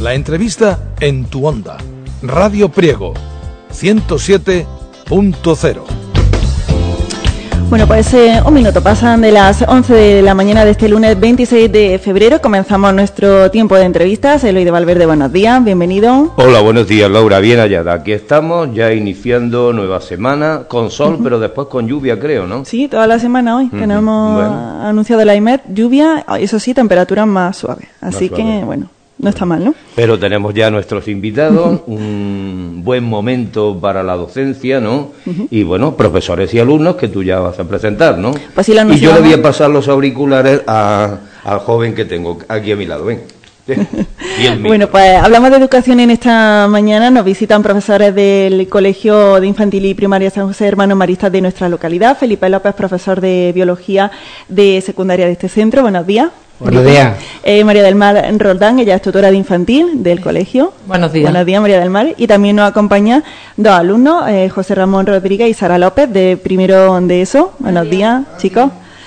La entrevista en tu onda. Radio Priego 107.0. Bueno, pues un minuto, pasan de las 11 de la mañana de este lunes 26 de febrero. Comenzamos nuestro tiempo de entrevistas. Eloy de Valverde, buenos días, bienvenido. Hola, buenos días, Laura, bien hallada. Aquí estamos, ya iniciando nueva semana, con sol, pero después con lluvia, creo, ¿no? Sí, toda la semana hoy, que nos hemos anunciado la IMED, lluvia, eso sí, temperaturas más suaves. Así más suave. Que, bueno, no está mal, ¿no? Pero tenemos ya nuestros invitados, un buen momento para la docencia, ¿no? Y bueno, profesores y alumnos que tú ya vas a presentar, ¿no? Pues sí, y yo le voy a pasar los auriculares al joven que tengo aquí a mi lado, ven. Bueno, pues hablamos de educación en esta mañana. Nos visitan profesores del Colegio de Infantil y Primaria San José Hermanos Maristas de nuestra localidad. Felipe López, profesor de Biología de secundaria de este centro. Buenos días. Buenos días. María del Mar Roldán, ella es tutora de infantil del colegio. Buenos días. Buenos días, María del Mar. Y también nos acompañan dos alumnos, José Ramón Rodríguez y Sara López, de primero de ESO. Buenos días, chicos.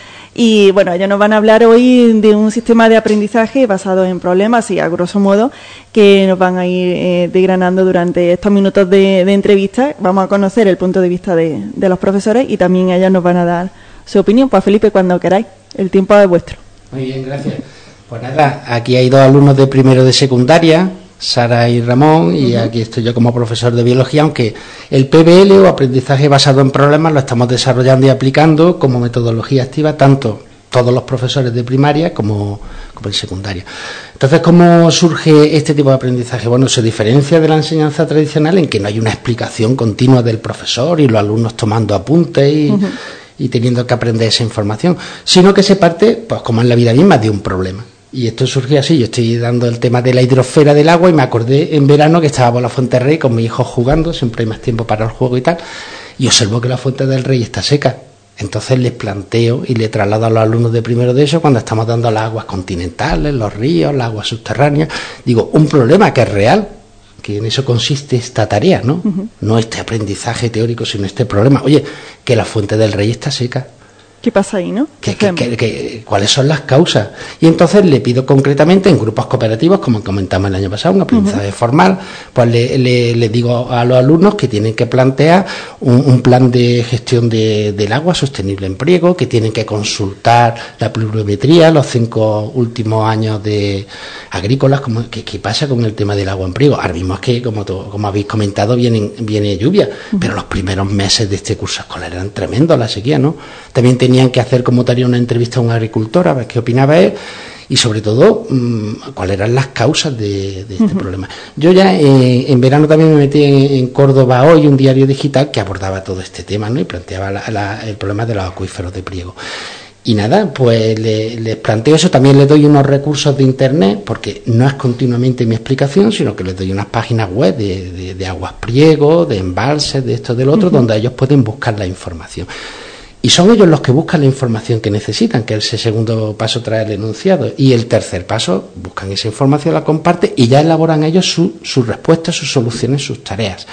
Y bueno, ellos nos van a hablar hoy de un sistema de aprendizaje basado en problemas, y a grosso modo, que nos van a ir desgranando durante estos minutos de entrevista. Vamos a conocer el punto de vista de los profesores y también ellos nos van a dar su opinión. Pues Felipe, cuando queráis, el tiempo es vuestro. Muy bien, gracias. Pues nada, aquí hay dos alumnos de primero de secundaria, Sara y Ramón, y aquí estoy yo como profesor de biología, aunque el PBL o aprendizaje basado en problemas lo estamos desarrollando y aplicando como metodología activa tanto todos los profesores de primaria como en secundaria. Entonces, ¿cómo surge este tipo de aprendizaje? Bueno, se diferencia de la enseñanza tradicional en que no hay una explicación continua del profesor y los alumnos tomando apuntes y teniendo que aprender esa información, sino que se parte, pues como en la vida misma, de un problema. Y esto surgió así. Yo estoy dando el tema de la hidrosfera del agua y me acordé en verano que estaba por la Fuente del Rey con mis hijos jugando, siempre hay más tiempo para el juego y tal, y observo que la Fuente del Rey está seca. Entonces les planteo y le traslado a los alumnos de primero de eso, cuando estamos dando las aguas continentales, los ríos, las aguas subterráneas, digo, un problema que es real, que en eso consiste esta tarea, ¿no? No este aprendizaje teórico, sino este problema. Oye, que la Fuente del Rey está seca. ¿Qué pasa ahí, no? ¿Cuáles son las causas? Y entonces le pido concretamente en grupos cooperativos, como comentamos el año pasado, un aprendizaje formal, pues le digo a los alumnos que tienen que plantear un plan de gestión del agua sostenible en Priego, que tienen que consultar la pluviometría, los 5 últimos años de agrícolas, ¿qué pasa con el tema del agua en Priego? Ahora mismo es que, como habéis comentado, viene lluvia, pero los primeros meses de este curso escolar eran tremendos, la sequía, ¿no? También tenían que hacer como tarea una entrevista a un agricultor a ver qué opinaba él y sobre todo cuáles eran las causas de este problema. Yo ya en verano también me metí en Córdoba Hoy, un diario digital que abordaba todo este tema, ¿no? Y planteaba el problema de los acuíferos de Priego. Y nada, pues les planteo eso, también les doy unos recursos de internet, porque no es continuamente mi explicación, sino que les doy unas páginas web de Aguas Priego, de embalses, de esto, del otro, donde ellos pueden buscar la información. Y son ellos los que buscan la información que necesitan, que ese segundo paso trae el enunciado. Y el tercer paso, buscan esa información, la comparten y ya elaboran ellos sus respuestas, sus soluciones, sus tareas.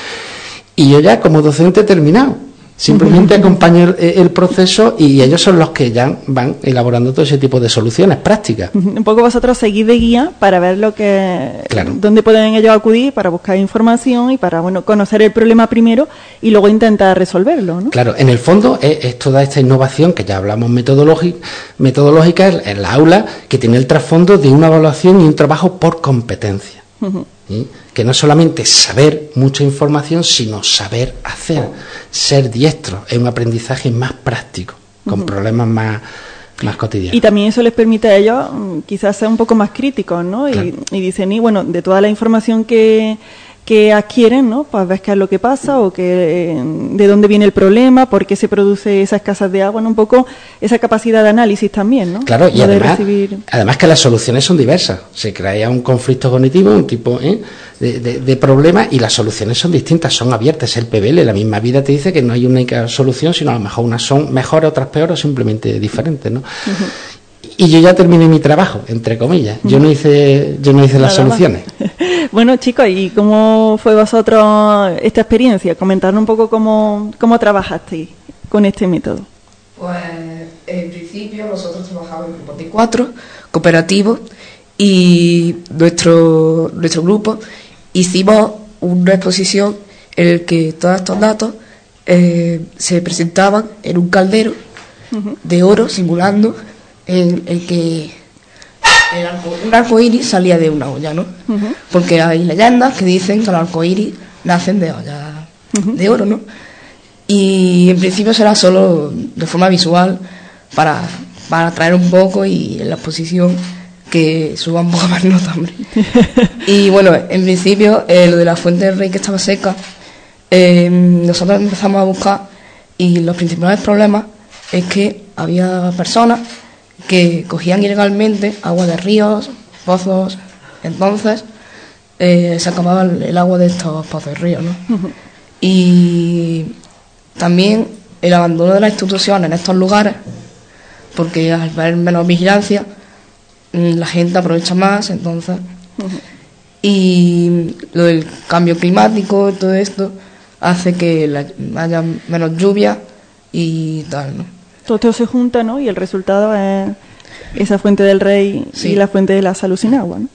Y yo ya como docente he terminado. Simplemente acompaño el proceso y ellos son los que ya van elaborando todo ese tipo de soluciones prácticas. Un poco vosotros seguís de guía para ver dónde pueden ellos acudir para buscar información y para conocer el problema primero y luego intentar resolverlo, ¿no? Claro, en el fondo es toda esta innovación que ya hablamos metodológica en la aula, que tiene el trasfondo de una evaluación y un trabajo por competencia. ¿Sí? Que no solamente saber mucha información, sino saber hacer, ser diestro, es un aprendizaje más práctico, con problemas más cotidianos. Y también eso les permite a ellos quizás ser un poco más críticos, ¿no? Claro. Y dicen, de toda la información que adquieren, ¿no? Pues ves qué es lo que pasa o de dónde viene el problema, por qué se produce esa escasez de agua, ¿no? Un poco esa capacidad de análisis también, ¿no? Claro, y además que las soluciones son diversas. Se crea un conflicto cognitivo, un tipo de problema, y las soluciones son distintas, son abiertas. El PBL, la misma vida te dice que no hay una única solución, sino a lo mejor unas son mejores, otras peores, o simplemente diferentes, ¿no? Y yo ya terminé mi trabajo, entre comillas. Yo no hice las soluciones. Bueno, chicos, ¿y cómo fue vosotros esta experiencia? Comentadnos un poco cómo trabajasteis con este método. Pues, en principio, nosotros trabajamos en grupos de 4, cooperativos, y nuestro grupo hicimos una exposición en la que todos estos datos se presentaban en un caldero de oro, simulando el que un arcoíris salía de una olla, ¿no? Porque hay leyendas que dicen que los arcoíris nacen de ollas de oro, ¿no? Y en principio será solo de forma visual para atraer un poco y en la exposición que suba un poco más nota, hombre. Y bueno, en principio lo de la fuente del rey que estaba seca, nosotros empezamos a buscar y los principales problemas es que había personas que cogían ilegalmente agua de ríos, pozos. Entonces se acababa el agua de estos pozos y ríos, ¿no? Y también el abandono de las instituciones en estos lugares, porque al haber menos vigilancia la gente aprovecha más, entonces y lo del cambio climático y todo esto hace que haya menos lluvia y tal, ¿no? Todo esto se junta, ¿no? Y el resultado es esa fuente del rey y la fuente de la salud sin agua, ¿no?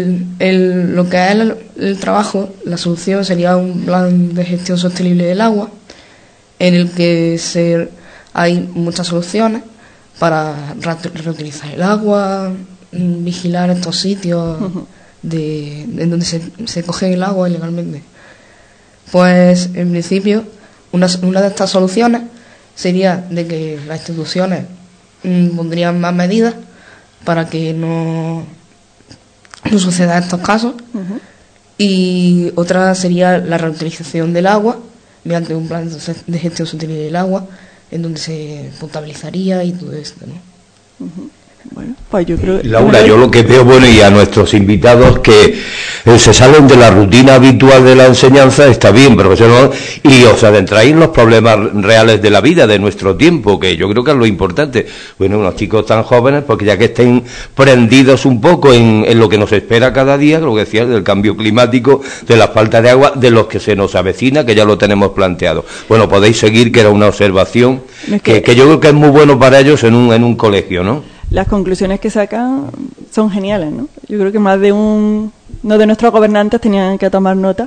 Lo que es el trabajo, la solución sería un plan de gestión sostenible del agua, en el que hay muchas soluciones para reutilizar el agua, vigilar estos sitios en donde se coge el agua ilegalmente. Pues en principio una de estas soluciones sería de que las instituciones pondrían más medidas para que no suceda estos casos, y otra sería la reutilización del agua mediante un plan de gestión sostenible del agua en donde se potabilizaría y todo esto, ¿no? Bueno, pues yo creo... Laura, yo lo que veo, bueno, y a nuestros invitados que se salen de la rutina habitual de la enseñanza, está bien, profesor, y os adentráis en los problemas reales de la vida, de nuestro tiempo, que yo creo que es lo importante. Bueno, unos chicos tan jóvenes, porque ya que estén prendidos un poco en lo que nos espera cada día, lo que decía, del cambio climático, de la falta de agua, de los que se nos avecina, que ya lo tenemos planteado. Bueno, podéis seguir, que era una observación que yo creo que es muy bueno para ellos en un colegio, ¿no? Las conclusiones que sacan son geniales, ¿no? Yo creo que más de uno de nuestros gobernantes tenían que tomar nota,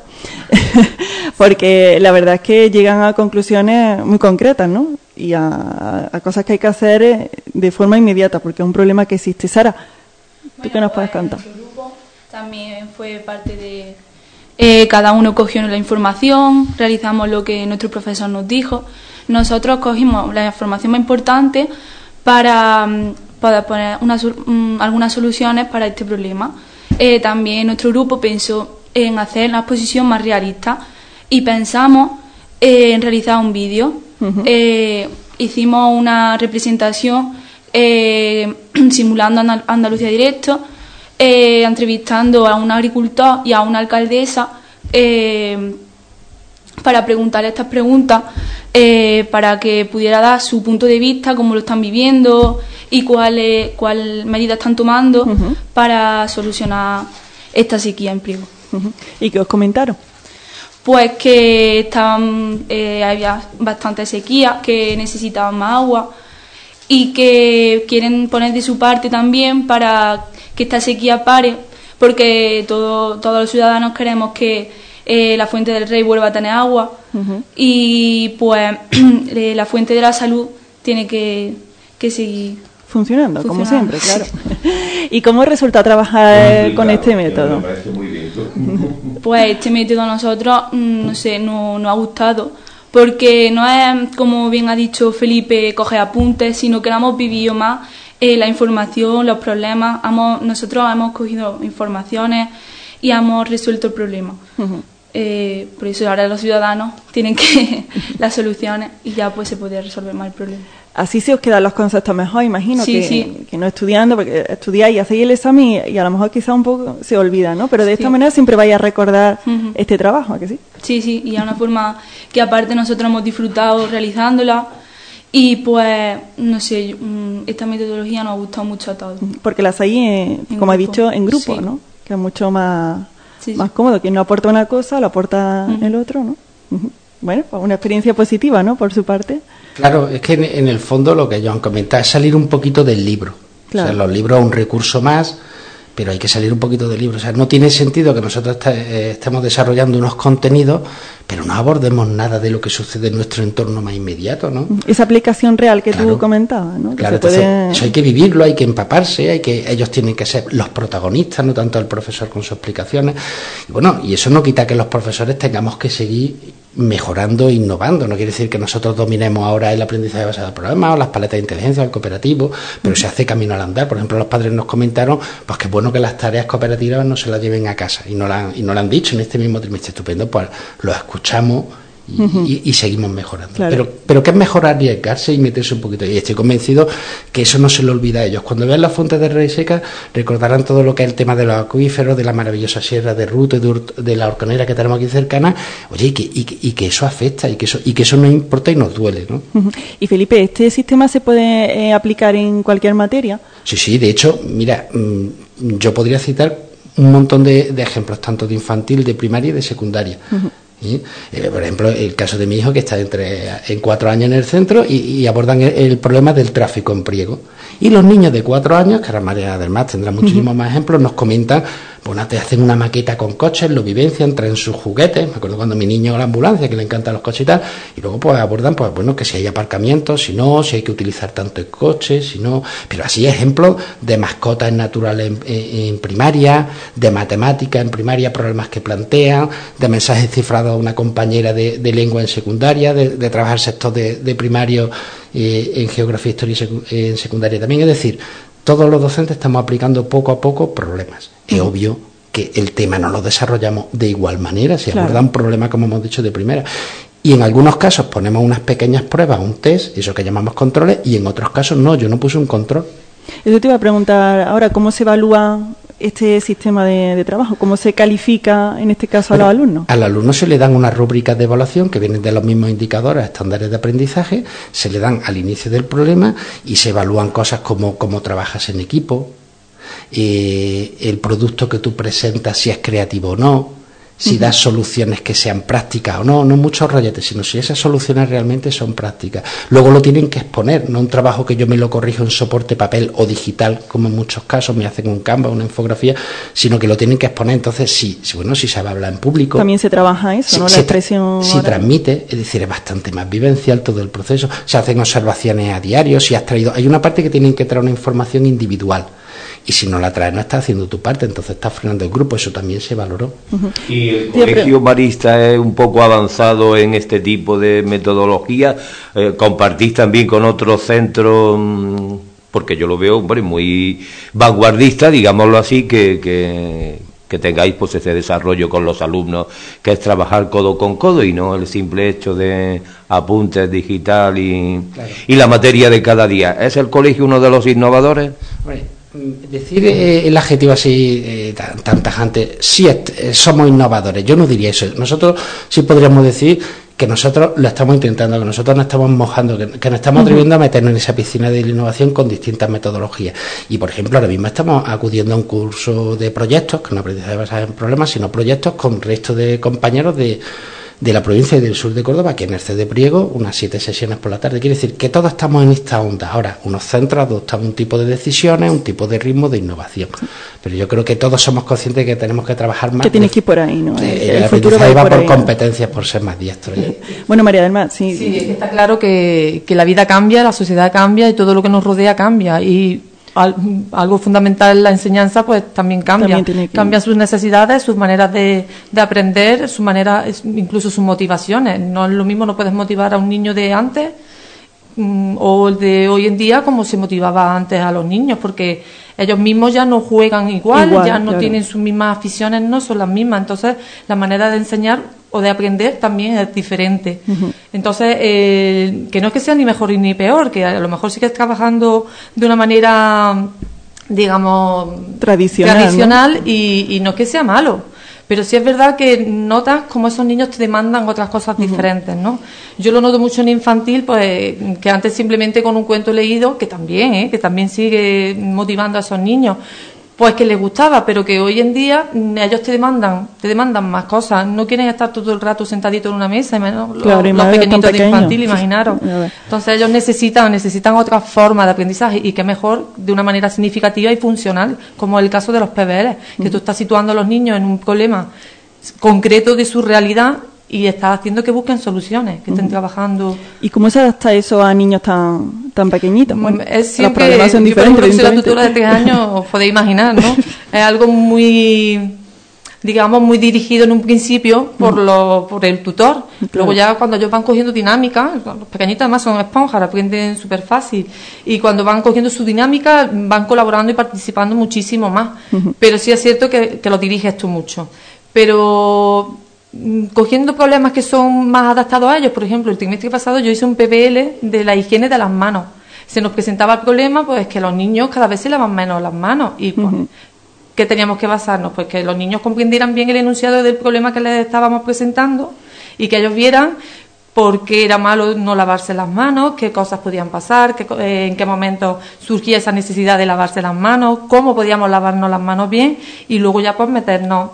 porque la verdad es que llegan a conclusiones muy concretas, ¿no? Y a cosas que hay que hacer de forma inmediata, porque es un problema que existe. Sara, ¿tú qué nos puedes contar? Nuestro grupo también fue parte de... cada uno cogió la información, realizamos lo que nuestro profesor nos dijo. Nosotros cogimos la información más importante para poner algunas soluciones para este problema. También nuestro grupo pensó en hacer la exposición más realista y pensamos en realizar un vídeo. Hicimos una representación simulando Andalucía Directo, entrevistando a un agricultor y a una alcaldesa para preguntarle estas preguntas, para que pudiera dar su punto de vista, cómo lo están viviendo y cuál medidas están tomando para solucionar esta sequía en Priego. ¿Y qué os comentaron? Pues que había bastante sequía, que necesitaban más agua y que quieren poner de su parte también para que esta sequía pare, porque todos los ciudadanos queremos que la fuente del rey vuelva a tener agua, y pues la fuente de la salud tiene que seguir funcionando, como siempre, claro. ¿Y cómo resulta trabajar con este método? Me parece muy bien. Pues este método a nosotros, no sé, nos ha gustado, porque no es, como bien ha dicho Felipe, coger apuntes, sino que lo hemos vivido más, la información, los problemas. Nosotros hemos cogido informaciones y hemos resuelto el problema. Por eso ahora los ciudadanos tienen que las soluciones y ya pues se puede resolver más el problema. Así se os quedan los conceptos mejor, imagino, sí. Que no estudiando, porque estudiáis y hacéis el examen y a lo mejor quizá un poco se olvida, ¿no? Pero de esta manera siempre vais a recordar este trabajo, ¿a que sí? Sí, y es una forma que aparte nosotros hemos disfrutado realizándola y pues, no sé, esta metodología nos ha gustado mucho a todos. Porque la hacéis, como he dicho, en grupo, ¿no? Que es mucho más cómodo. Quien no aporta una cosa, lo aporta el otro, ¿no? Bueno, pues una experiencia positiva, ¿no? Por su parte. Claro, es que en el fondo lo que ellos han comentado es salir un poquito del libro. Claro. O sea, los libros es un recurso más pero hay que salir un poquito del libro. O sea, no tiene sentido que nosotros estemos desarrollando unos contenidos, pero no abordemos nada de lo que sucede en nuestro entorno más inmediato, ¿no? Esa aplicación real que tú comentabas, ¿no? Claro, eso hay que vivirlo, hay que empaparse, ellos tienen que ser los protagonistas, no tanto el profesor con sus explicaciones. Y bueno, y eso no quita que los profesores tengamos que seguir mejorando e innovando. No quiere decir que nosotros dominemos ahora el aprendizaje basado en problemas o las paletas de inteligencia o el cooperativo, pero se hace camino al andar. Por ejemplo, los padres nos comentaron pues que es bueno que las tareas cooperativas no se las lleven a casa, y no lo han dicho en este mismo trimestre. Estupendo, pues lo escuchamos y seguimos mejorando. Claro. Pero que es mejor arriesgarse y meterse un poquito. Y estoy convencido que eso no se lo olvida a ellos. Cuando vean las fuentes de Rey Seca, recordarán todo lo que es el tema de los acuíferos, de la maravillosa sierra de Ruto, de la Horconera que tenemos aquí cercana. Oye, y que eso afecta, y que eso nos importa y nos duele, ¿no? Y Felipe, ¿este sistema se puede aplicar en cualquier materia? Sí, de hecho, mira, yo podría citar un montón de ejemplos, tanto de infantil, de primaria y de secundaria. ¿Sí? Por ejemplo, el caso de mi hijo, que está en 4 años en el centro, y abordan el problema del tráfico en Priego. Y los niños de 4 años, que ahora María del Mar tendrá muchísimos más ejemplos, nos comentan, bueno, te hacen una maqueta con coches, lo vivencian, traen sus juguetes. Me acuerdo cuando mi niño a la ambulancia, que le encantan los coches y tal, y luego pues abordan, pues bueno, que si hay aparcamientos, si hay que utilizar tanto el coche, si no. Pero así ejemplos de mascotas naturales en primaria, de matemáticas en primaria, problemas que plantean, de mensajes cifrados a una compañera de lengua en secundaria, de trabajar sector de primario en geografía, historia y en secundaria también. Es decir, todos los docentes estamos aplicando poco a poco problemas. Es obvio que el tema no lo desarrollamos de igual manera, si abordan problemas, como hemos dicho, de primera. Y en algunos casos ponemos unas pequeñas pruebas, un test, eso que llamamos controles, y en otros casos no, yo no puse un control. Eso te iba a preguntar ahora, ¿cómo se evalúa este sistema de trabajo? ¿Cómo se califica, en este caso, a los alumnos? Al alumno se le dan unas rúbricas de evaluación que vienen de los mismos indicadores, estándares de aprendizaje, se le dan al inicio del problema y se evalúan cosas como cómo trabajas en equipo, el producto que tú presentas, si es creativo o no, si das soluciones que sean prácticas o no muchos rolletes, sino si esas soluciones realmente son prácticas. Luego lo tienen que exponer, no un trabajo que yo me lo corrijo en soporte papel o digital, como en muchos casos me hacen un Canva, una infografía, sino que lo tienen que exponer. Entonces, si se va a hablar en público. También se trabaja eso, ¿no? La expresión. Si transmite, es decir, es bastante más vivencial todo el proceso. Se hacen observaciones a diario, si has traído. Hay una parte que tienen que traer una información individual. Y si no la traes, no estás haciendo tu parte, entonces estás frenando el grupo, eso también se valoró. ¿Y el Colegio Marista es un poco avanzado en este tipo de metodología? ¿Compartís también con otros centros? Porque yo lo veo, hombre, muy vanguardista, digámoslo así, que tengáis pues ese desarrollo con los alumnos, que es trabajar codo con codo y no el simple hecho de apuntes digital y la materia de cada día. ¿Es el colegio uno de los innovadores? Bueno, decir el adjetivo así tan tajante, sí somos innovadores, yo no diría eso. Nosotros sí podríamos decir que nosotros lo estamos intentando, que nosotros nos estamos mojando, que nos estamos atreviendo a meternos en esa piscina de la innovación con distintas metodologías. Y, por ejemplo, ahora mismo estamos acudiendo a un curso de proyectos, que no aprendizaje basado en problemas, sino proyectos con resto de compañeros de la provincia y del sur de Córdoba, que en el CD Priego, unas 7 sesiones por la tarde. Quiere decir que todos estamos en esta onda. Ahora, unos centros adoptan un tipo de decisiones, un tipo de ritmo de innovación. Pero yo creo que todos somos conscientes de que tenemos que trabajar más. Que tienes que ir por ahí, ¿no? El futuro va por ahí, competencias, por ser más diestros. Bueno, María del Mar, sí. Sí, está claro que la vida cambia, la sociedad cambia y todo lo que nos rodea cambia. Y algo fundamental en la enseñanza pues también cambia. Cambian sus necesidades, sus maneras de aprender, su manera, incluso sus motivaciones. No es lo mismo, no puedes motivar a un niño de antes o el de hoy en día como se motivaba antes a los niños, porque ellos mismos ya no juegan igual, ya no tienen sus mismas aficiones, no son las mismas. Entonces la manera de enseñar o de aprender también es diferente. Entonces, que no es que sea ni mejor ni peor, que a lo mejor sí que estás trabajando de una manera, digamos, tradicional ¿no? Y no es que sea malo. Pero sí es verdad que notas como esos niños te demandan otras cosas diferentes, ¿no? Yo lo noto mucho en infantil, pues que antes simplemente con un cuento leído, que también sigue motivando a esos niños, pues que les gustaba, pero que hoy en día ellos te demandan más cosas, no quieren estar todo el rato sentaditos en una mesa, y menos los pequeñitos de infantil, imaginaros. Entonces ellos necesitan otra forma de aprendizaje, y que mejor de una manera significativa y funcional, como el caso de los PBL, que tú estás situando a los niños en un problema concreto de su realidad y estás haciendo que busquen soluciones, que estén trabajando. ¿Y cómo se adapta eso a niños tan pequeños? Bueno, es siempre, los problemas son diferentes. Yo, por ejemplo, que soy la tutora de 3 años, os podéis imaginar, ¿no? Es algo muy, digamos, muy dirigido en un principio por el tutor. Claro. Luego ya cuando ellos van cogiendo dinámica, los pequeñitos además son esponjas, aprenden súper fácil, y cuando van cogiendo su dinámica van colaborando y participando muchísimo más. Pero sí es cierto que lo diriges tú mucho. Pero cogiendo problemas que son más adaptados a ellos, por ejemplo, el trimestre pasado yo hice un PBL de la higiene de las manos. Se nos presentaba el problema, pues, que los niños cada vez se lavan menos las manos, y pues, ¿qué teníamos que basarnos? Pues que los niños comprendieran bien el enunciado del problema que les estábamos presentando, y que ellos vieran por qué era malo no lavarse las manos, qué cosas podían pasar, en qué momento surgía esa necesidad de lavarse las manos, cómo podíamos lavarnos las manos bien, y luego ya pues meternos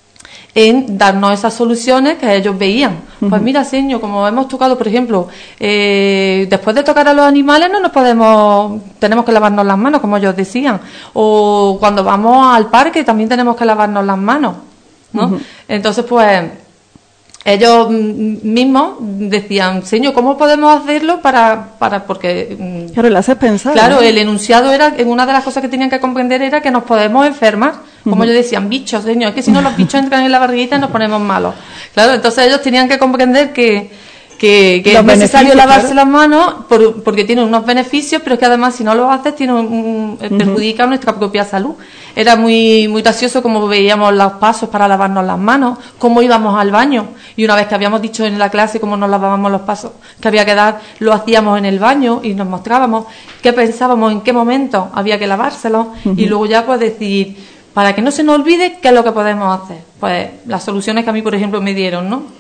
en darnos esas soluciones que ellos veían. Pues mira, señor, como hemos tocado, por ejemplo, después de tocar a los animales tenemos que lavarnos las manos, como ellos decían, o cuando vamos al parque también tenemos que lavarnos las manos, ¿no? Entonces, pues ellos mismos decían, señor, ¿cómo podemos hacerlo porque claro, lo haces pensar. Claro, el enunciado era, una de las cosas que tenían que comprender era que nos podemos enfermar, como ellos decían, bichos, señor, es que si no los bichos entran en la barriguita y nos ponemos malos. Claro, entonces ellos tenían que comprender que es necesario lavarse las manos porque tiene unos beneficios, pero es que además si no lo haces perjudica nuestra propia salud. Era muy, muy gracioso como veíamos los pasos para lavarnos las manos, cómo íbamos al baño, y una vez que habíamos dicho en la clase cómo nos lavábamos los pasos que había que dar, lo hacíamos en el baño y nos mostrábamos qué pensábamos, en qué momento había que lavárselos, y luego ya pues decir, para que no se nos olvide qué es lo que podemos hacer. Pues las soluciones que a mí, por ejemplo, me dieron, ¿no?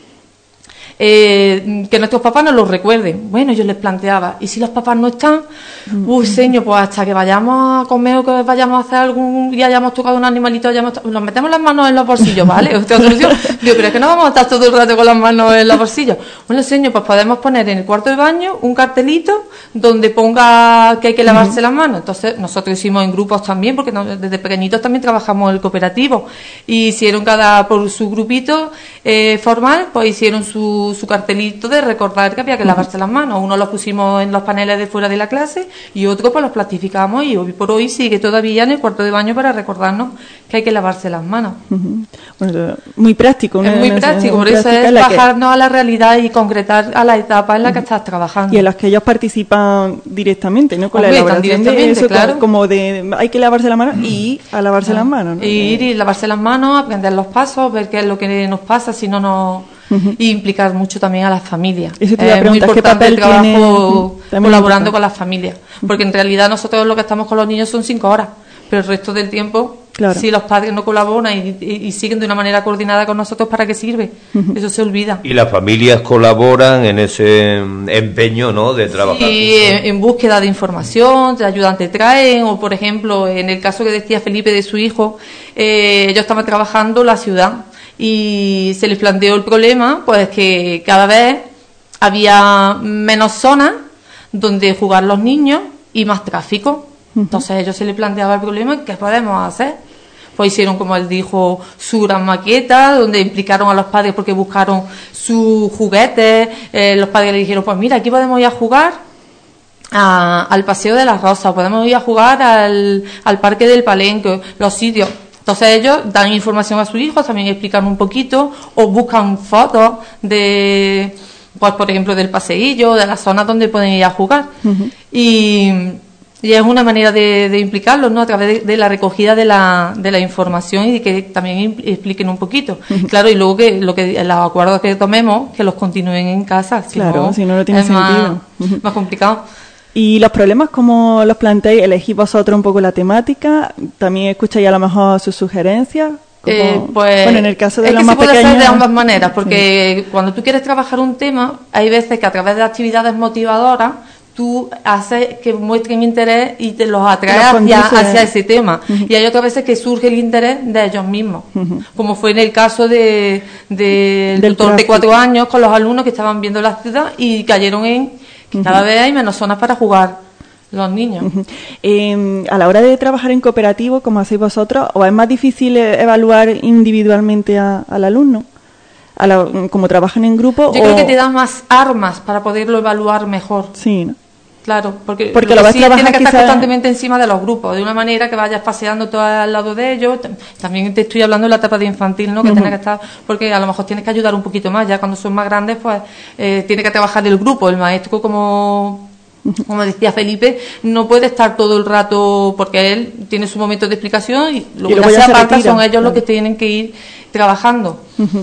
Que nuestros papás nos lo recuerden. Bueno, yo les planteaba, ¿y si los papás no están? Señor, pues hasta que vayamos a comer o que vayamos a hacer y hayamos tocado un animalito, nos metemos las manos en los bolsillos, ¿vale? Otra solución. Digo, pero es que no vamos a estar todo el rato con las manos en los bolsillos. Bueno, señor, pues podemos poner en el cuarto de baño un cartelito donde ponga que hay que lavarse las manos. Entonces, nosotros hicimos en grupos también, porque desde pequeñitos también trabajamos el cooperativo, y hicieron cada por su grupito formal, pues hicieron su cartelito de recordar que había que lavarse las manos. Uno los pusimos en los paneles de fuera de la clase y otro pues los plastificamos, y hoy por hoy sigue todavía en el cuarto de baño para recordarnos que hay que lavarse las manos. Bueno, muy práctico. Es muy práctico, por eso es bajarnos a la realidad y concretar a la etapa en la que estás trabajando. Y en las que ellos participan directamente, ¿no? Con la elaboración de eso, claro. Como de hay que lavarse las manos y a lavarse las manos, ¿no? Ir y lavarse las manos, aprender los pasos, ver qué es lo que nos pasa si no nos... Y implicar mucho también a las familias. Es muy importante el trabajo colaborando con las familias, porque en realidad nosotros lo que estamos con los niños son 5 horas, pero el resto del tiempo, claro, si los padres no colaboran y siguen de una manera coordinada con nosotros, ¿para qué sirve? Eso se olvida. Y las familias colaboran en ese empeño, ¿no?, de trabajar. Sí, en búsqueda de información, de ayudas te traen, o por ejemplo, en el caso que decía Felipe de su hijo, ellos estaban trabajando la ciudad, y se les planteó el problema, pues que cada vez había menos zonas donde jugar los niños y más tráfico. Entonces a ellos se les planteaba el problema, ¿qué podemos hacer? Pues hicieron, como él dijo, su gran maqueta, donde implicaron a los padres porque buscaron sus juguetes. Los padres le dijeron, pues mira, aquí podemos ir a jugar al Paseo de las Rosas, podemos ir a jugar al Parque del Palenque, los sitios. Entonces ellos dan información a sus hijos, también explican un poquito, o buscan fotos de, pues por ejemplo, del paseillo, de las zonas donde pueden ir a jugar. Y es una manera de implicarlos, ¿no?, a través de la recogida de la información, y de que también expliquen un poquito. Claro, y luego que los acuerdos que tomemos, que los continúen en casa. Claro, si no tiene sentido. Más complicado. Y los problemas, ¿cómo los planteáis? ¿Elegís vosotros un poco la temática? ¿También escucháis a lo mejor sus sugerencias? Pues, bueno, en el caso de los más pequeños... Es que se puede hacer de ambas maneras, porque cuando tú quieres trabajar un tema, hay veces que a través de actividades motivadoras tú haces que muestren interés y te los atraes hacia ese tema. Y hay otras veces que surge el interés de ellos mismos, como fue en el caso del tutor de 4 años con los alumnos que estaban viendo la ciudad y cayeron en que cada vez hay menos zonas para jugar los niños. A la hora de trabajar en cooperativo, como hacéis vosotros, ¿o es más difícil evaluar individualmente al alumno? Como trabajan en grupo. Yo creo que te dan más armas para poderlo evaluar mejor. Sí, ¿no? Claro, porque lo vas a trabajar tienes que estar constantemente encima de los grupos, de una manera que vayas paseando todo al lado de ellos. También te estoy hablando de la etapa de infantil, ¿no? Que tienes que estar, porque a lo mejor tienes que ayudar un poquito más. Ya cuando son más grandes, pues tiene que trabajar el grupo, el maestro, como decía Felipe, no puede estar todo el rato, porque él tiene su momento de explicación y luego ya se aparta, son ellos los que tienen que ir trabajando.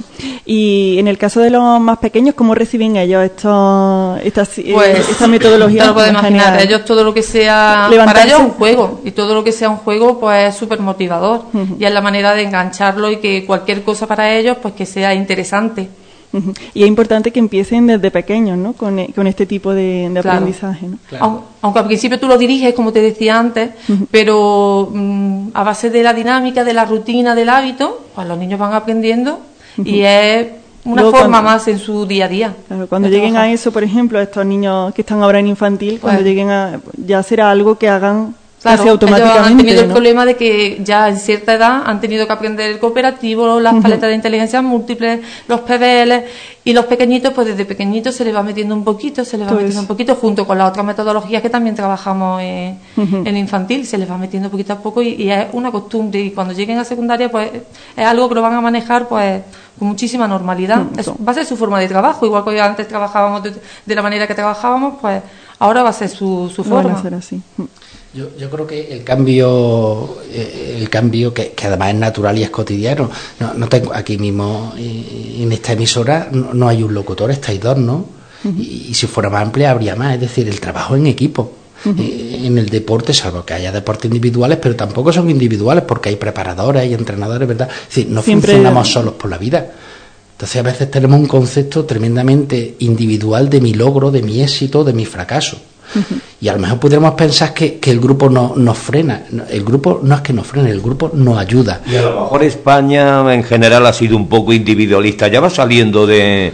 Y en el caso de los más pequeños, ¿cómo reciben ellos esta metodología? Te lo puedes imaginar, ellos todo lo que sea, para ellos es un juego, y todo lo que sea un juego pues es súper motivador, y es la manera de engancharlo y que cualquier cosa para ellos pues que sea interesante. Y es importante que empiecen desde pequeños, ¿no? Con este tipo de aprendizaje, ¿no? Claro. Aunque al principio tú lo diriges, como te decía antes, pero a base de la dinámica, de la rutina, del hábito, pues los niños van aprendiendo y es una forma más en su día a día. Claro, cuando lleguen a eso, por ejemplo, estos niños que están ahora en infantil, cuando lleguen ya será algo que hagan casi automáticamente. Ellos han tenido el problema de que ya en cierta edad han tenido que aprender el cooperativo, las paletas de inteligencia múltiples, los PBL, y los pequeñitos, pues desde pequeñitos se les va metiendo un poquito, junto con las otras metodologías que también trabajamos en infantil, se les va metiendo poquito a poco y es una costumbre, y cuando lleguen a secundaria pues es algo que lo van a manejar pues con muchísima normalidad. Va a ser su forma de trabajo, igual que antes trabajábamos de la manera que trabajábamos, pues ahora va a ser su forma. Va a ser así. Yo creo que el cambio que además es natural y es cotidiano. No tengo aquí mismo en esta emisora no hay un locutor, estáis dos, ¿no? Y si fuera más amplia habría más. Es decir, el trabajo en equipo. En el deporte, salvo que haya deportes individuales, pero tampoco son individuales porque hay preparadores, hay entrenadores, ¿verdad? Es decir, no funcionamos solos por la vida. Entonces a veces tenemos un concepto tremendamente individual de mi logro, de mi éxito, de mi fracaso. Y a lo mejor pudiéramos pensar que el grupo nos frena. El grupo no es que nos frene, el grupo nos ayuda. Y a lo mejor España en general ha sido un poco individualista. Ya va saliendo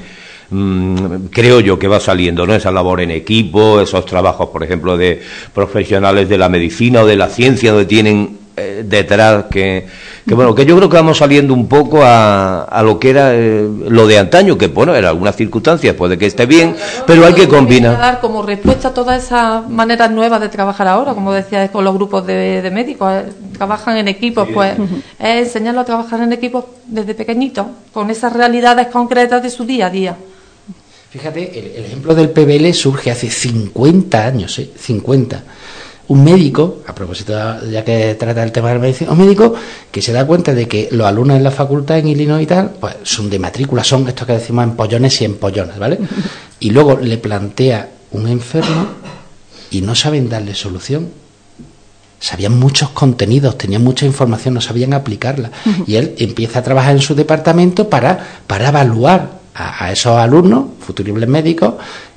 creo yo que va saliendo, ¿no? Esa labor en equipo, esos trabajos, por ejemplo, de profesionales de la medicina o de la ciencia, donde tienen detrás que yo creo que vamos saliendo un poco a lo que era lo de antaño, que bueno, en algunas circunstancias puede que esté bien, pero hay que combinar. Dar como respuesta a todas esas maneras nuevas de trabajar ahora, como decía, con los grupos de médicos, trabajan en equipos, pues es enseñarlos a trabajar en equipos desde pequeñitos, con esas realidades concretas de su día a día. Fíjate, el ejemplo del PBL surge hace 50 años, 50. Un médico, a propósito, ya que trata el tema de la medicina, un médico que se da cuenta de que los alumnos en la facultad en Illinois y tal, pues son de matrícula, son estos que decimos empollones y empollonas, ¿vale? Y luego le plantea un enfermo y no saben darle solución. Sabían muchos contenidos, tenían mucha información, no sabían aplicarla. Y él empieza a trabajar en su departamento para evaluar a esos alumnos, futuribles médicos,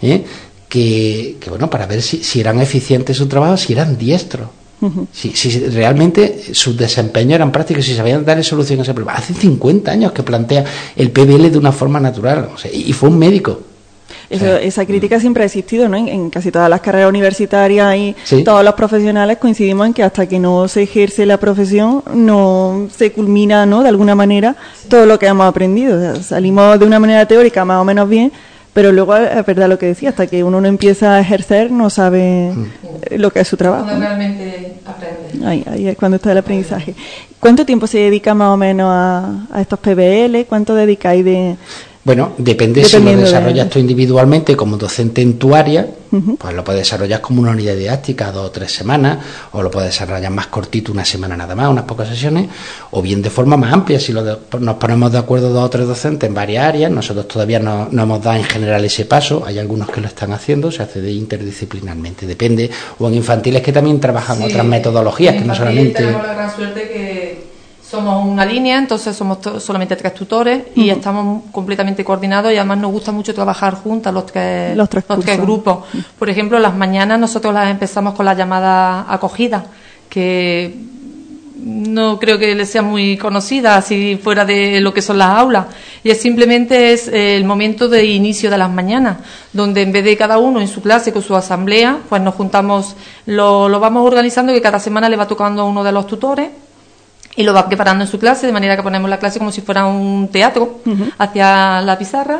que bueno, para ver si eran eficientes en su trabajo, si eran diestros, si realmente sus desempeños eran prácticos, si sabían darle solución a ese problema. Hace 50 años que plantea el PBL de una forma natural, o sea, y fue un médico. Esa crítica siempre ha existido, ¿no? En casi todas las carreras universitarias y todos los profesionales coincidimos en que hasta que no se ejerce la profesión no se culmina, ¿no? De alguna manera todo lo que hemos aprendido. O sea, salimos de una manera teórica más o menos bien, pero luego es verdad lo que decía, hasta que uno no empieza a ejercer no sabe lo que es su trabajo. Cuando realmente aprende. Ahí es cuando está el aprendizaje. ¿Cuánto tiempo se dedica más o menos a estos PBL? ¿Cuánto dedicáis de...? Bueno, depende si lo desarrollas tú individualmente como docente en tu área, pues lo puedes desarrollar como una unidad didáctica 2 o 3 semanas, o lo puedes desarrollar más cortito, una semana nada más, unas pocas sesiones, o bien de forma más amplia, si nos ponemos de acuerdo 2 o 3 docentes en varias áreas. Nosotros todavía no hemos dado en general ese paso, hay algunos que lo están haciendo, se hace interdisciplinarmente, depende, o en infantiles que también trabajan otras metodologías, que no solamente... Tenemos la gran suerte que Somos una línea, entonces somos solamente 3 tutores y estamos completamente coordinados, y además nos gusta mucho trabajar juntas los tres grupos. Por ejemplo, las mañanas nosotros las empezamos con la llamada acogida, que no creo que les sea muy conocida así fuera de lo que son las aulas, y simplemente es el momento de inicio de las mañanas, donde en vez de cada uno en su clase con su asamblea, pues nos juntamos, lo vamos organizando, que cada semana le va tocando a uno de los tutores y lo va preparando en su clase, de manera que ponemos la clase como si fuera un teatro hacia la pizarra,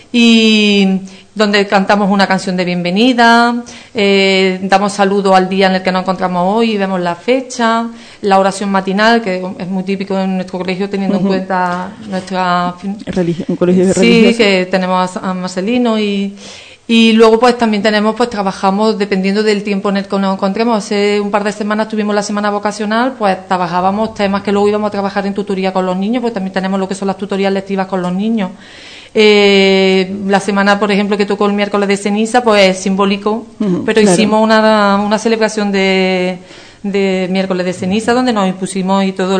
y donde cantamos una canción de bienvenida, damos saludo al día en el que nos encontramos hoy, vemos la fecha, la oración matinal, que es muy típico en nuestro colegio, teniendo en cuenta nuestra un colegio religioso. Sí, que tenemos a Marcelino, y luego pues también trabajamos dependiendo del tiempo en el que nos encontremos. Hace un par de semanas tuvimos la semana vocacional, pues trabajábamos temas que luego íbamos a trabajar en tutoría con los niños, pues también tenemos lo que son las tutorías lectivas con los niños. La semana, por ejemplo, que tocó el miércoles de ceniza, pues es simbólico, pero hicimos una celebración de miércoles de ceniza, donde nos impusimos y todo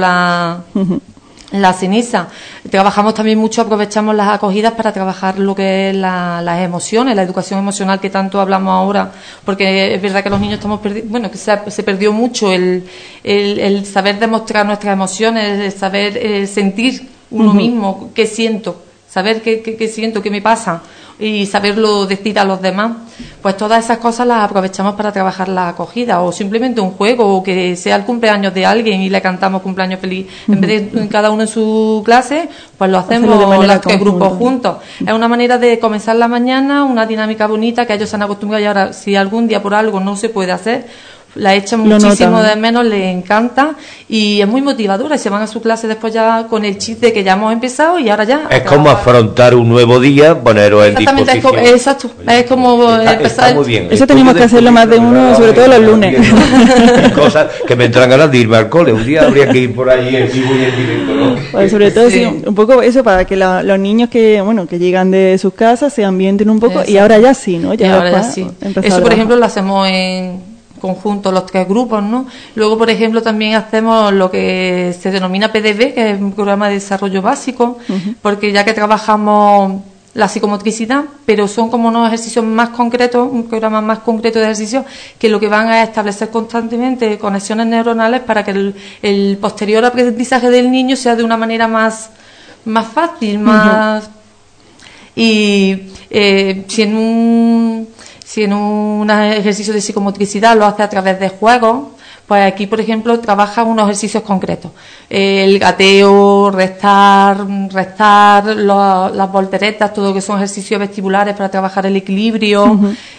la ceniza. Trabajamos también mucho, aprovechamos las acogidas para trabajar lo que es las emociones, la educación emocional que tanto hablamos ahora, porque es verdad que los niños estamos perdiendo, que se perdió mucho el saber demostrar nuestras emociones, el saber sentir uno mismo, qué siento, saber qué siento, qué me pasa, y saberlo decir a los demás. Pues todas esas cosas las aprovechamos para trabajar la acogida, o simplemente un juego, o que sea el cumpleaños de alguien y le cantamos cumpleaños feliz. En vez de cada uno en su clase, pues lo hacemos los 3 grupos juntos. Es una manera de comenzar la mañana, una dinámica bonita que ellos se han acostumbrado, y ahora si algún día por algo no se puede hacer, la echan muchísimo de menos, les encanta y es muy motivadora, y se van a su clase después ya con el chip de que ya hemos empezado y ahora ya. Es como afrontar un nuevo día, poneros en disposición. Exacto, es como empezar. Está muy bien. Eso tenemos que hacerlo más de uno, sobre todo los lunes. Cosas que me entran ganas de irme al cole. Un día habría que ir por allí en vivo y en directo, ¿no? Pues sobre todo sí, un poco eso, para que los niños que llegan de sus casas se ambienten un poco. Exacto. Y ahora ya sí, ¿no? Ya sí. Eso, por ejemplo, lo hacemos en conjunto los 3 grupos, ¿no? Luego, por ejemplo, también hacemos lo que se denomina PDB, que es un programa de desarrollo básico, porque ya que trabajamos la psicomotricidad, pero son como unos ejercicios más concretos, un programa más concreto de ejercicios, que lo que van a establecer constantemente conexiones neuronales para que el posterior aprendizaje del niño sea de una manera más fácil, más... Y si en un ejercicio de psicomotricidad lo hace a través de juegos, pues aquí, por ejemplo, trabaja unos ejercicios concretos. El gateo, restar, las volteretas, todo lo que son ejercicios vestibulares para trabajar el equilibrio.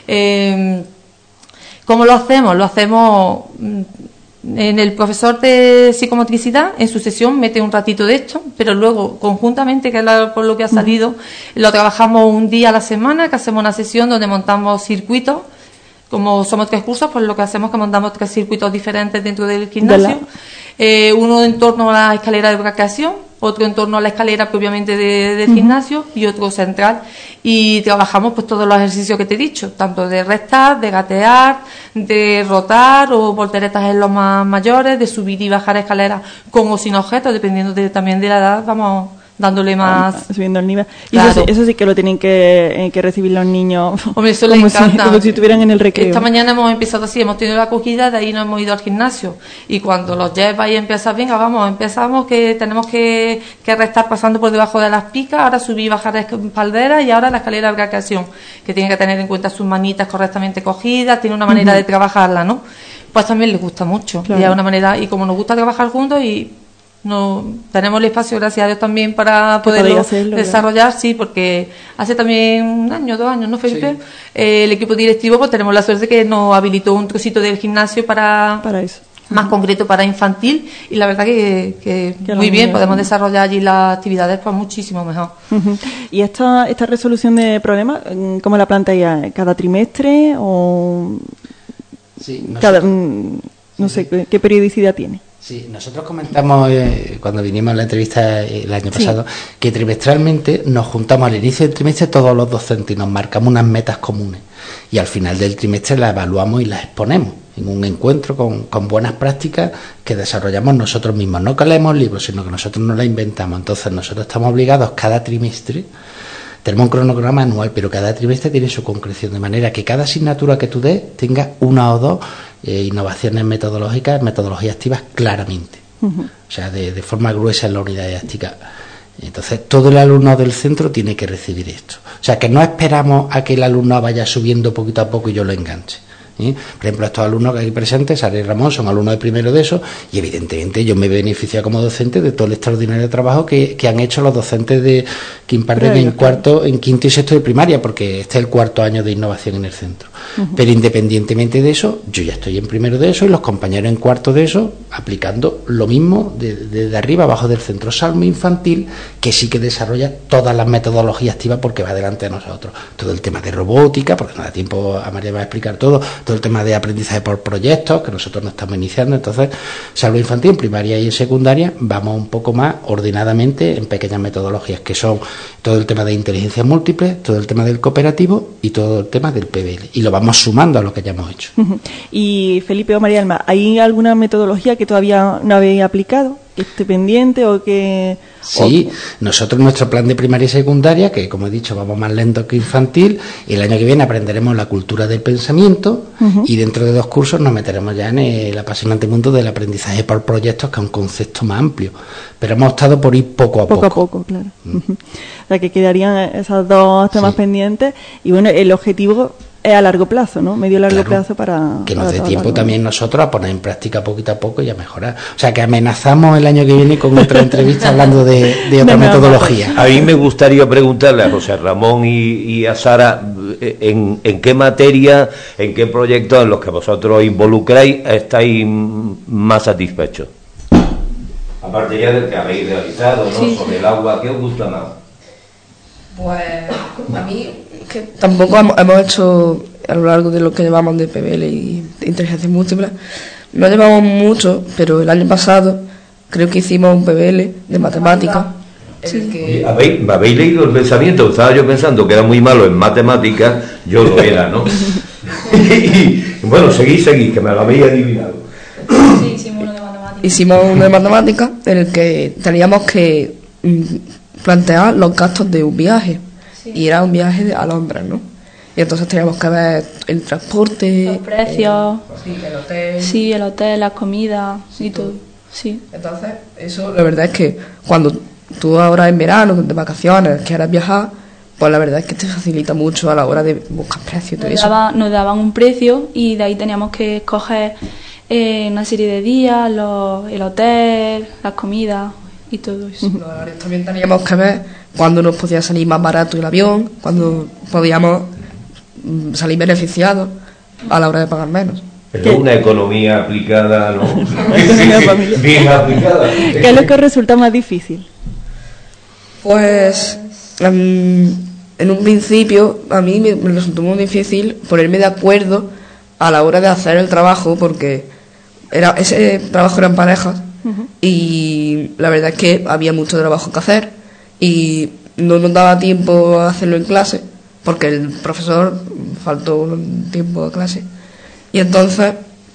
¿Cómo lo hacemos? Lo hacemos... En el profesor de psicomotricidad, en su sesión, mete un ratito de esto, pero luego, conjuntamente, que es por lo que ha salido, lo trabajamos un día a la semana, que hacemos una sesión donde montamos circuitos. Como somos 3 cursos, pues lo que hacemos es que montamos 3 circuitos diferentes dentro del gimnasio. Uno en torno a la escalera de braquiación, otro en torno a la escalera propiamente del gimnasio y otro central. Y trabajamos pues todos los ejercicios que te he dicho, tanto de restar, de gatear, de rotar o volteretas en los más mayores, de subir y bajar escaleras con o sin objetos, dependiendo también de la edad, vamos dándole más... Subiendo el nivel. Y claro. eso sí que lo tienen que recibir los niños. Hombre, eso les encanta. Como si estuvieran en el recreo. Esta mañana hemos empezado así, hemos tenido la acogida, de ahí nos hemos ido al gimnasio. Y cuando los llevas y empiezas, venga, empezamos que tenemos que restar pasando por debajo de las picas, ahora subir y bajar espalderas, y ahora la escalera de braquiación, que tiene que tener en cuenta sus manitas correctamente cogidas, tiene una manera de trabajarla, ¿no? Pues también les gusta mucho. Claro. Y es una manera, y como nos gusta trabajar juntos y no tenemos el espacio, gracias a Dios, también para poderlo desarrollar, sí, porque hace también 1 año, 2 años, ¿no, Felipe? Sí. El equipo directivo, pues tenemos la suerte que nos habilitó un trocito del gimnasio para eso, más concreto para infantil, y la verdad que muy bien, podemos desarrollar allí las actividades pues muchísimo mejor. ¿Y esta resolución de problemas, cómo la planteáis? ¿Cada trimestre o...? Sí, no sé, ¿qué periodicidad tiene? Sí, nosotros comentamos cuando vinimos a la entrevista el año pasado que trimestralmente nos juntamos al inicio del trimestre todos los docentes y nos marcamos unas metas comunes y al final del trimestre las evaluamos y las exponemos. en un encuentro con buenas prácticas que desarrollamos nosotros mismos. No que leemos libros, sino que nosotros no las inventamos. Entonces nosotros estamos obligados cada trimestre, tenemos un cronograma anual, pero cada trimestre tiene su concreción, de manera que cada asignatura que tú des tenga una o dos innovaciones metodológicas, metodologías activas claramente. O sea, de forma gruesa en la unidad didáctica. Entonces, todo el alumno del centro tiene que recibir esto. O sea, que no esperamos a que el alumno vaya subiendo poquito a poco y yo lo enganche. Por ejemplo, estos alumnos que hay presentes, Sara y Ramón, son alumnos de primero de eso, y evidentemente yo me beneficio como docente de todo el extraordinario trabajo que han hecho los docentes que imparten en quinto y sexto de primaria, porque este es el cuarto año de innovación en el centro. Pero independientemente de eso, yo ya estoy en primero de eso y los compañeros en cuarto de eso aplicando lo mismo desde arriba abajo del centro, salvo infantil, que sí que desarrolla todas las metodologías activas porque va delante de nosotros. Todo el tema de robótica, porque no da tiempo a María va a explicar todo el tema de aprendizaje por proyectos, que nosotros no estamos iniciando. Entonces, salvo infantil, en primaria y en secundaria, vamos un poco más ordenadamente en pequeñas metodologías, que son todo el tema de inteligencia múltiple, todo el tema del cooperativo y todo el tema del PBL. Y lo vamos sumando a lo que ya hemos hecho. Y Felipe o María Alma, ¿hay alguna metodología que todavía no habéis aplicado, que esté pendiente o que...? Sí, nosotros nuestro plan de primaria y secundaria, que como he dicho vamos más lento que infantil, y el año que viene aprenderemos la cultura del pensamiento y dentro de 2 cursos nos meteremos ya en el apasionante mundo del aprendizaje por proyectos, que es un concepto más amplio. Pero hemos optado por ir poco a poco. Poco a poco, claro. O sea, que quedarían esos 2 temas pendientes y bueno, el objetivo es a largo plazo, ¿no? Medio largo plazo para... Que nos dé tiempo también nosotros a poner en práctica poquito a poco y a mejorar. O sea, que amenazamos el año que viene con otra entrevista hablando de otra metodología. A mí me gustaría preguntarle a José Ramón y a Sara en qué materia, en qué proyectos en los que vosotros involucráis estáis más satisfechos. Aparte ya del que habéis realizado, ¿no? Sí. Sobre el agua, ¿qué os gusta más? Pues a mí que tampoco hemos hecho a lo largo de lo que llevamos de PBL y de inteligencia múltiple, no llevamos mucho, pero el año pasado creo que hicimos un PBL de matemáticas. Sí. ¿Habéis leído el pensamiento? Estaba yo pensando que era muy malo en matemáticas, yo lo era, ¿no? Y bueno, seguí, que me lo habéis adivinado. Sí, hicimos uno de matemáticas. Hicimos uno de matemáticas en el que teníamos que plantear los gastos de un viaje. Sí. Y era un viaje a Londres, ¿no? Y entonces teníamos que ver el transporte, los precios, el hotel. Sí, el hotel, las comidas y todo. Sí. Entonces, eso la verdad es que cuando tú ahora en verano, de vacaciones, quieres viajar, pues la verdad es que te facilita mucho a la hora de buscar precios y todo eso. Nos daban un precio y de ahí teníamos que escoger una serie de días, el hotel, las comidas y todo eso. Los horarios también teníamos que ver cuándo nos podía salir más barato el avión, cuándo podíamos salir beneficiados a la hora de pagar menos. Pero una economía aplicada, ¿no? Bien aplicada. ¿Qué es lo que os resulta más difícil? Pues en un principio a mí me resultó muy difícil ponerme de acuerdo a la hora de hacer el trabajo, porque ese trabajo era en parejas y la verdad es que había mucho trabajo que hacer y no nos daba tiempo a hacerlo en clase porque el profesor faltó un tiempo de clase y entonces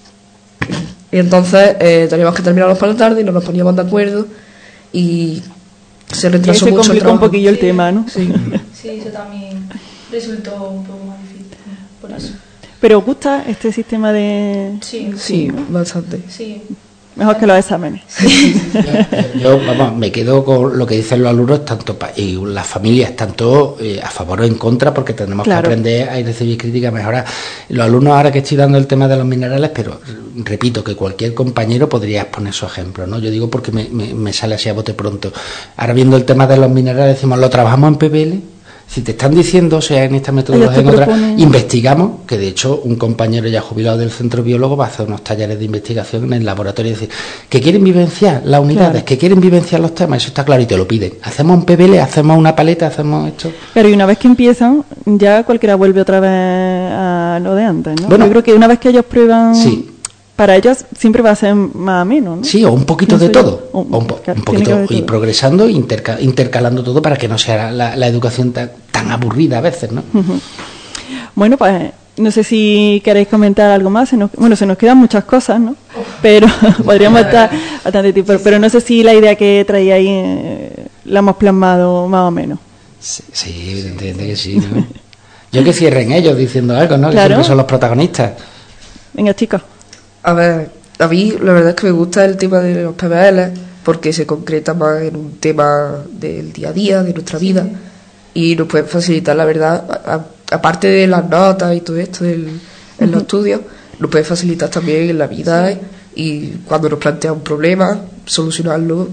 teníamos que terminarlos por la tarde y no nos poníamos de acuerdo y se retrasó mucho. Se complicó un poquillo el tema, ¿no? Sí, eso también resultó un poco más difícil por eso. ¿Pero os gusta este sistema de...? Sí, bastante. Sí. Mejor que los exámenes. Yo me quedo con lo que dicen los alumnos y las familias, tanto a favor o en contra, porque tenemos que aprender a recibir críticas, mejorar. Los alumnos, ahora que estoy dando el tema de los minerales, pero repito que cualquier compañero podría exponer su ejemplo, ¿no? Yo digo porque me sale así a bote pronto. Ahora viendo el tema de los minerales, decimos, ¿lo trabajamos en PBL? Si te están diciendo, o sea, en esta metodología, en otra, investigamos, que de hecho un compañero ya jubilado del centro biólogo va a hacer unos talleres de investigación en el laboratorio y decir, que quieren vivenciar las unidades, que quieren vivenciar los temas, eso está claro y te lo piden. Hacemos un PBL, hacemos una paleta, hacemos esto. Pero y una vez que empiezan, ya cualquiera vuelve otra vez a lo de antes, ¿no? Bueno, yo creo que una vez que ellos prueban... Sí. Para ellos siempre va a ser más ameno, ¿no? Sí, o un poquito de todo. Un poquito, y progresando, intercalando todo para que no sea la educación tan aburrida a veces, ¿no? Bueno, pues No sé si queréis comentar algo más. Se nos quedan muchas cosas, ¿no? Pero podríamos estar bastante tiempo. Pero no sé si la idea que traía ahí la hemos plasmado más o menos. Sí, evidentemente que sí, ¿no? Yo que cierren ellos diciendo algo, ¿no? Claro. Que siempre son los protagonistas. Venga, chicos. A ver, a mí la verdad es que me gusta el tema de los PBL porque se concreta más en un tema del día a día, de nuestra vida, y nos puede facilitar, la verdad, aparte de las notas y todo esto en los estudios, nos puede facilitar también en la vida y cuando nos plantea un problema, solucionarlo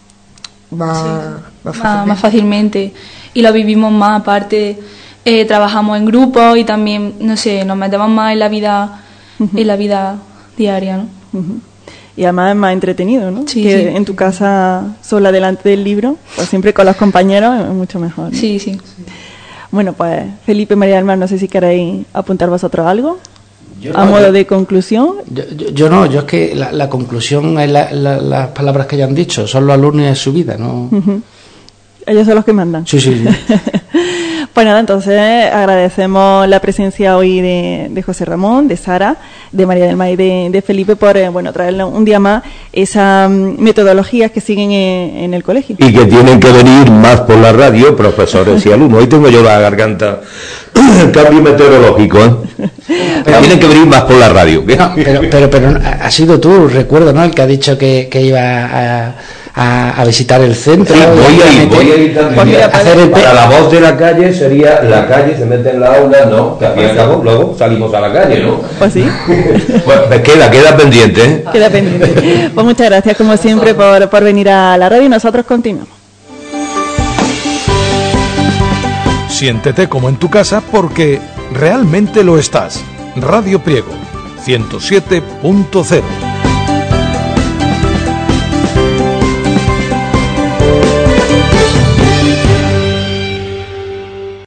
más fácilmente. Y lo vivimos más, aparte trabajamos en grupos y también, no sé, nos metemos más en la vida diaria, ¿no? Y además es más entretenido, ¿no? Sí, que sí. en tu casa sola delante del libro, pues siempre con los compañeros es mucho mejor, ¿no? Sí, sí. Bueno, pues Felipe, María del Mar, no sé si queréis apuntar vosotros algo Yo a modo de conclusión. Yo es que la conclusión es las palabras que ya han dicho, son los alumnos de su vida, ¿no? Ellos son los que mandan. Sí. Pues nada, entonces agradecemos la presencia hoy de José Ramón, de Sara, de María del Mar y de Felipe por traernos un día más esas metodologías que siguen en el colegio. Y que tienen que venir más por la radio, profesores y alumnos. Hoy tengo yo la garganta, cambio meteorológico, ¿eh? Pero tienen que venir más por la radio. No, pero ha sido tú, recuerdo, ¿no? El que ha dicho que iba a visitar el centro. Sí, voy a ir también. Para la voz de la calle sería la calle, se mete en la aula, ¿no? Que al fin y al cabo luego salimos a la calle, ¿no? Pues sí. Pues queda pendiente, ¿eh? Queda pendiente. Pues muchas gracias, como siempre, por venir a la radio y nosotros continuamos. Siéntete como en tu casa porque realmente lo estás. Radio Priego, 107.0.